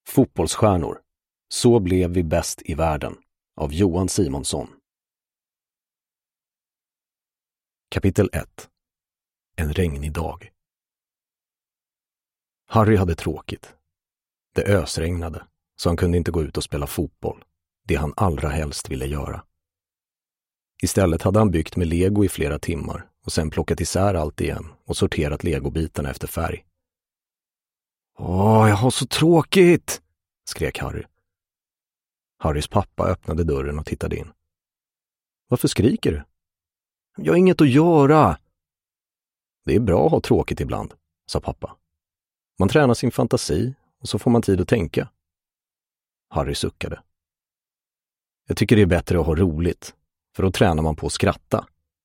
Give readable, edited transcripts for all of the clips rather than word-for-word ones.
Fotbollsstjärnor. Så blev vi bäst i världen av Johan Simonsson. Kapitel 1. En regnig dag. Harry hade tråkigt. Det ösregnade, så han kunde inte gå ut och spela fotboll, det han allra helst ville göra. Istället hade han byggt med lego i flera timmar och sen plockat isär allt igen och sorterat legobitarna efter färg. Jag har så tråkigt, skrek Harry. Harrys pappa öppnade dörren och tittade in. Varför skriker du? Jag har inget att göra. Det är bra att ha tråkigt ibland, sa pappa. Man tränar sin fantasi och så får man tid att tänka. Harry suckade. Jag tycker det är bättre att ha roligt, för då tränar man på att skratta.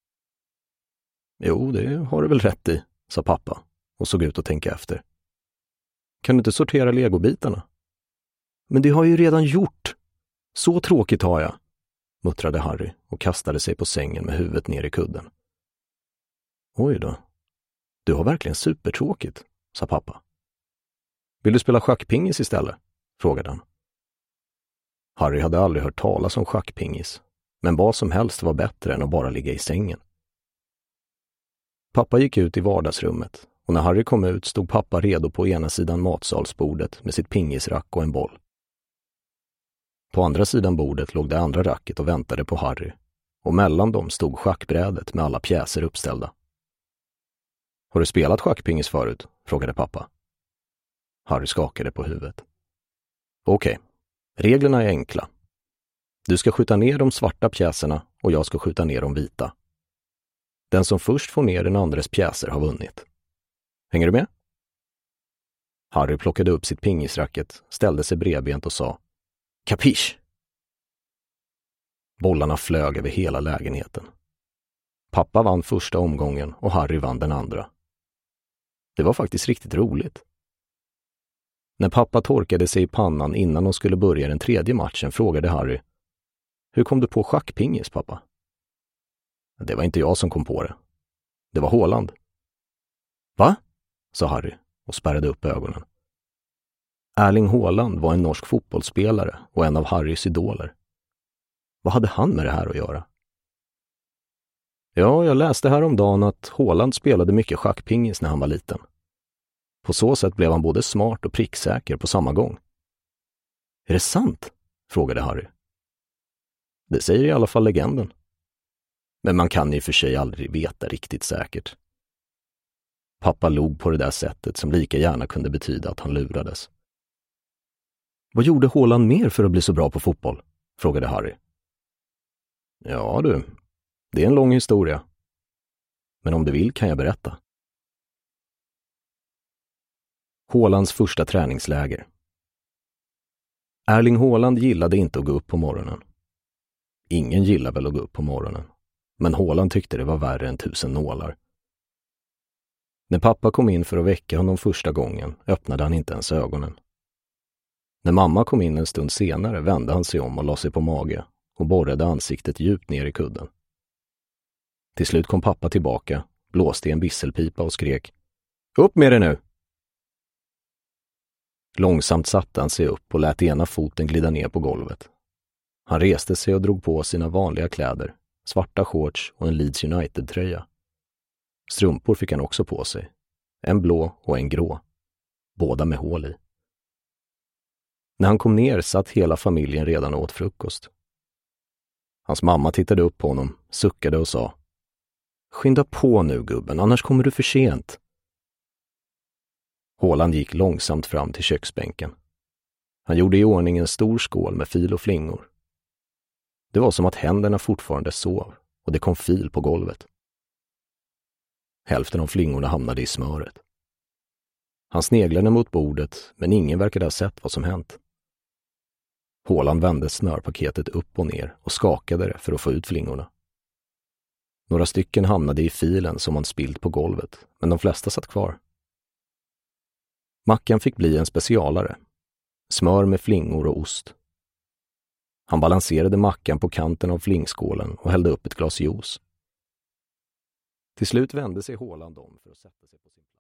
Jo, det har du väl rätt i, sa pappa och såg ut att tänka efter. Kan du inte sortera legobitarna? Men det har jag ju redan gjort. Så tråkigt har jag, muttrade Harry och kastade sig på sängen med huvudet ner i kudden. Oj då, du har verkligen supertråkigt, sa pappa. Vill du spela schackpingis istället? Frågade han. Harry hade aldrig hört talas om schackpingis, men vad som helst var bättre än att bara ligga i sängen. Pappa gick ut i vardagsrummet och när Harry kom ut stod pappa redo på ena sidan matsalsbordet med sitt pingisrack och en boll. På andra sidan bordet låg det andra racket och väntade på Harry och mellan dem stod schackbrädet med alla pjäser uppställda. Har du spelat schackpingis förut? Frågade pappa. Harry skakade på huvudet. Okej, reglerna är enkla. Du ska skjuta ner de svarta pjäserna och jag ska skjuta ner de vita. Den som först får ner den andres pjäser har vunnit. Hänger du med? Harry plockade upp sitt pingisracket, ställde sig bredbent och sa Kapisch! Bollarna flög över hela lägenheten. Pappa vann första omgången och Harry vann den andra. Det var faktiskt riktigt roligt. När pappa torkade sig i pannan innan de skulle börja den tredje matchen frågade Harry: Hur kom du på schackpingis, pappa? Det var inte jag som kom på det. Det var Haaland. Va? Sa Harry och spärrade upp ögonen. Erling Haaland var en norsk fotbollsspelare och en av Harrys idoler. Vad hade han med det här att göra? Ja, jag läste häromdagen att Haaland spelade mycket schackpingis när han var liten. På så sätt blev han både smart och pricksäker på samma gång. Är det sant? Frågade Harry. Det säger i alla fall legenden. Men man kan i och för sig aldrig veta riktigt säkert. Pappa log på det där sättet som lika gärna kunde betyda att han lurades. Vad gjorde Haaland mer för att bli så bra på fotboll? Frågade Harry. Ja du, det är en lång historia. Men om du vill kan jag berätta. Haalands första träningsläger. Erling Haaland gillade inte att gå upp på morgonen. Ingen gillar väl att gå upp på morgonen. Men Haaland tyckte det var värre än 1000 nålar. När pappa kom in för att väcka honom första gången öppnade han inte ens ögonen. När mamma kom in en stund senare vände han sig om och la sig på mage och borrade ansiktet djupt ner i kudden. Till slut kom pappa tillbaka, blåste i en visselpipa och skrek: Upp med det nu! Långsamt satte han sig upp och lät ena foten glida ner på golvet. Han reste sig och drog på sina vanliga kläder, svarta shorts och en Leeds United-tröja. Strumpor fick han också på sig, en blå och en grå, båda med hål i. När han kom ner satt hela familjen redan och åt frukost. Hans mamma tittade upp på honom, suckade och sa: Skynda på nu gubben, annars kommer du för sent. Haaland gick långsamt fram till köksbänken. Han gjorde i ordning en stor skål med fil och flingor. Det var som att händerna fortfarande sov och det kom fil på golvet. Hälften av flingorna hamnade i smöret. Han sneglade mot bordet, men ingen verkade ha sett vad som hänt. Haaland vände smörpaketet upp och ner och skakade det för att få ut flingorna. Några stycken hamnade i filen som han spillt på golvet, men de flesta satt kvar. Mackan fick bli en specialare. Smör med flingor och ost. Han balanserade mackan på kanten av flingskålen och hällde upp ett glas juice. Till slut vände sig Haaland om för att sätta sig på sin plats.